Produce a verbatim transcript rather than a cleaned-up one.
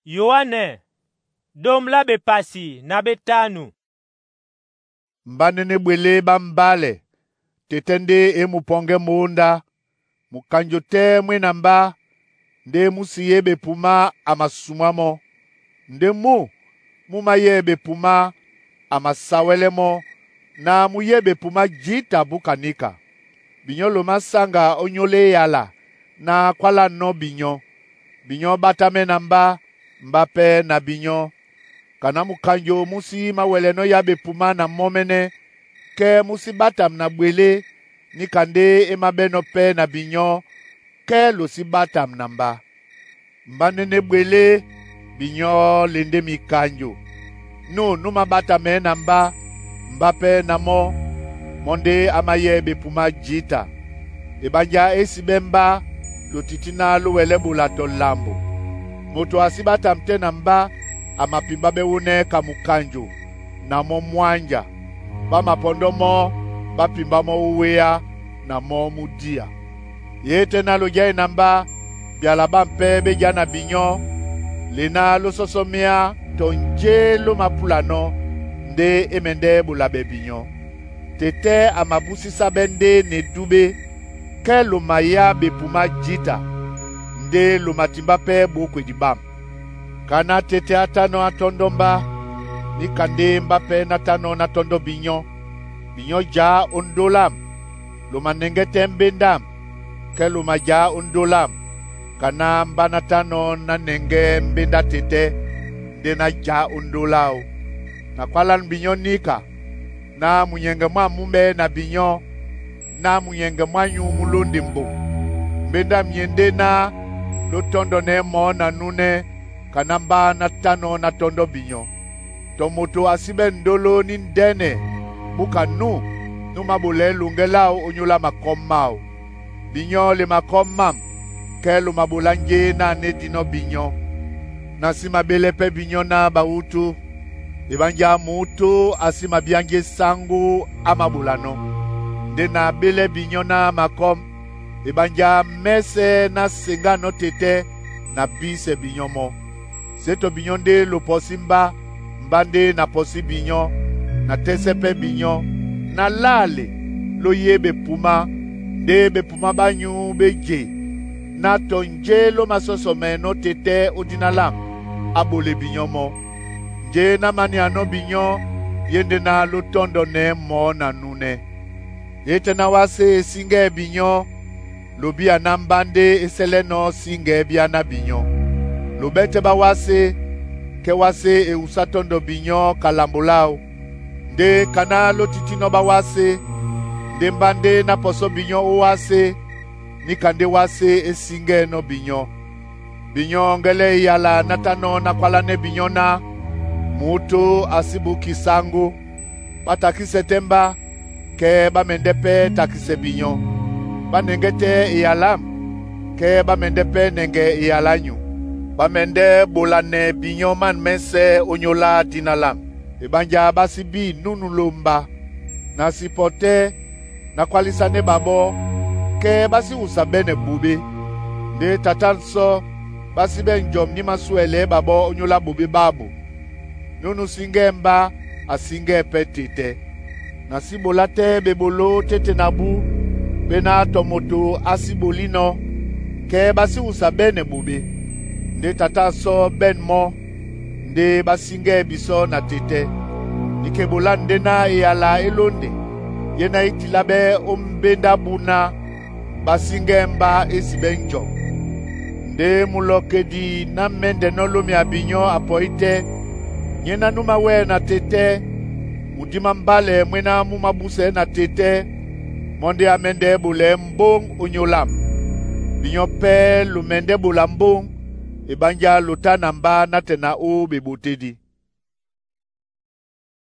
Yohane, domla bepasi na betanu. Mbanene bwele bambale, tetende e muponge munda, mukanjo te mwena mba, nde musiye bepuma amasumamo, nde mu, mumaye bepuma amasawelemo, na muye bepuma jita bukanika. Binyo loma sanga onyole yala, na kwala no binyo. Binyo batame na mba, mbape na binyo. Kana mukanjo musi mawele no ya bepuma na momene, ke musi batam na bwele, ni kande emabeno pe na binyo, ke losi batam na mba. Mbanene bwele, binyo lende mikanjo. No, numa batame na mba, mbape na mo, monde amaye bepuma jita. Ebanja esibemba, lotitina luwele bulato lambo. Moto asibata mte na mba, amapimba bewune kamukanjo, na mo mwanja. Bama pondo mo, bapimba mo uwea, na mo mudia. Yete na lojai na mba, bialaba mpe beja na binyo, lena lo sosomia, tonje lo mapulano, nde emende bulabe binyo. Tete amabusi sabende ne dube, ke lo maya bepuma jita, nde lo matimba pe bokwe dibam. Kana tete atano atondomba, ni kande mbape natano natondo binyo, binyo ja ondolam, lo manengete mbendam, ke lo maja ondolam, kana mba natano nanenge mbenda tete, nde na ja ondolao. Na kwalan binyo nika, na munyenge mwa mumbe na binyo, na munyenge mwa nyu mulundi mbo. Mbenda myende na lotondo ne mo na nune, kanamba na tano na tondo binyo. Tomoto asibe ndolo nindene, buka nu, numabule lungelao onyula makomao. Binyo le makomam, ke lumabulanje na nedino binyo. Nasima belepe binyo na bautu, ibanja mutu asima bianje sangu amabulano. Ndena bele binyo na makom, ibanja mese na singano tete na bise binyo mo. Seto binyo nde lo posimba, mbande na posi binyo, na tesepe binyo, na lale lo yebe puma, nde be puma banyu beje, na tonje lo masosome no tete udinalam, abole binyo mo. Je na mani ano binyo, yende na lo tondo ne mo na nune. Yete na wase singe binyo, lobi anambande eseleno singe biana binyo. Lobete ba wase, ke wase e usatondo binyo kalambulao. Nde kana lo titino ba wase, nde mbande na poso binyo o wase, ni kande wase e singe no binyo. Binyo ngele yala natano na kwalane binyo na, mutu asibu kisangu, patakise temba, ke ba mendepe takise binyo. Ba nengete iyalam, ke ba mendepe nenge iyalanyu. Bamende bolane binyo man mense onyola dinalam. Ebanja basibi nunu lomba. Nasi pote na kwalisane babo. Ke basi usabene bube. De tatanso basi benjom ni masuele babo onyola bube babu. Nunu singemba asinge petite. Nasi bolate bebolo tete nabu. Bena tomoto asibolino. Ke basi usabene bube. Nde tata so ben mo, nde basinge biso na tete. Nikebola nde na eyala elonde, yena itilabe ombenda buna, basinge mba esibenjo. Nde mulokedi na mende nolomi abinyo apoite, yena numawe na tete, mudima mbale mwena mumabuse na tete, monde amende bule mbong unyolam. Binyo pe lumende bula mbong, ebanja lota namba natena o bebotedi.